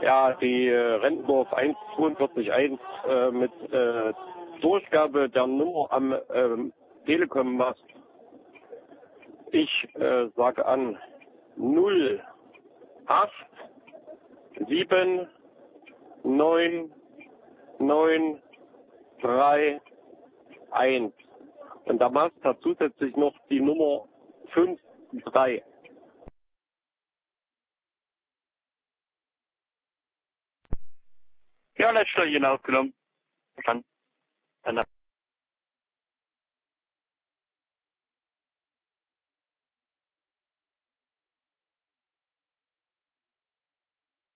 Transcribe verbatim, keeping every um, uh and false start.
Ja, die äh, Rentendorf eins zweiundvierzig eins äh, mit äh, Durchgabe der Nummer am ähm, Telekom-Mast. Ich äh, sage an null acht sieben neun neun drei eins. Und der Mast hat zusätzlich noch die Nummer fünf drei. Ja, letzter hier aufgenommen. Verstanden. Dann